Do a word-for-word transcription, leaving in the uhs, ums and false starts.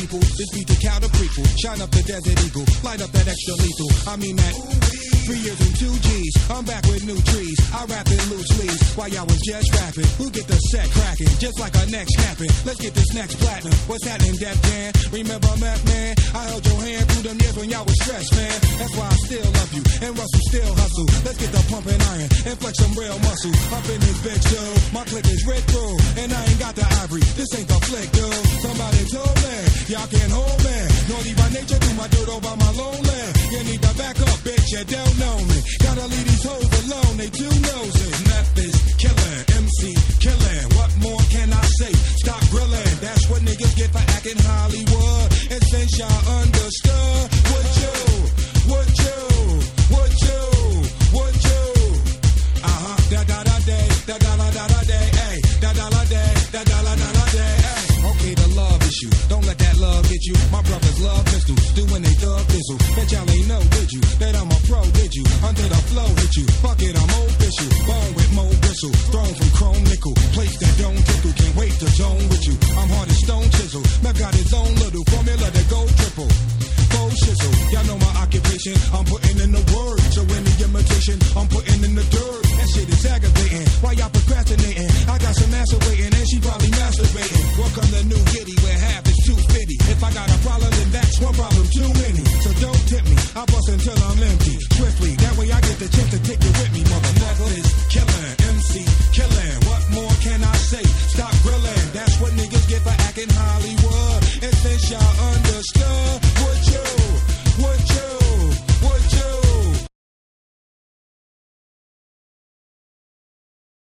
people. This beat the cow to people. Shine up the Desert Eagle. Light up that extra lethal. I mean that. Three years and two G's. I'm back with new trees. I rap in loose leaves while y'all was just rapping. Who get the set cracking? Just like our next snapping. Let's get this next platinum. What's happening, Def Jam? Remember Meth Man? I held your hand through them years when y'all was stressed, man. That's why I still love you. And Russell still hustle. Let's get the pumping iron and flex some real muscle. Up in this bitch, dude. My click is red through. And I ain't got the ivory. This ain't the flick, dude. Somebody told me y'all can't hold me. Naughty by nature, do my dirt over my lonely. You need to back up, bitch. You don't know me. Gotta leave these hoes alone. They too nosy. Meth is killing. M C killing. What more can I say? Stop grilling. That's what niggas get for acting Hollywood. And since y'all understood, would you, would you, would you, would you? Uh-huh. Da da da day, da da da da da day, ay. Da da da day, da da da da da day, ay. Okay, the love issue. Don't let that love get you. My brothers love pistols, doing they thug thistle. Bet y'all ain't know, did you? That I'm a pro, did you? Until the flow hit you. Fuck it, I'm official. Born with more bristle. Thrown from chrome nickel. Place that don't tickle. Can't wait to zone with you. I'm hard as stone chisel. Meth got his own little formula to go triple. Full shizzle. Y'all know my occupation. I'm putting in the work. So any imitation, I'm putting in the dirt. That shit is aggravating. Why y'all procrastinating? I got some ass waiting and she probably masturbating. Welcome to New Giddy where half is two fifty. If I got a problem, then that's one problem too many. So don't tempt me. I bust until I'm empty. Swiftly. That way I get the chance to take it with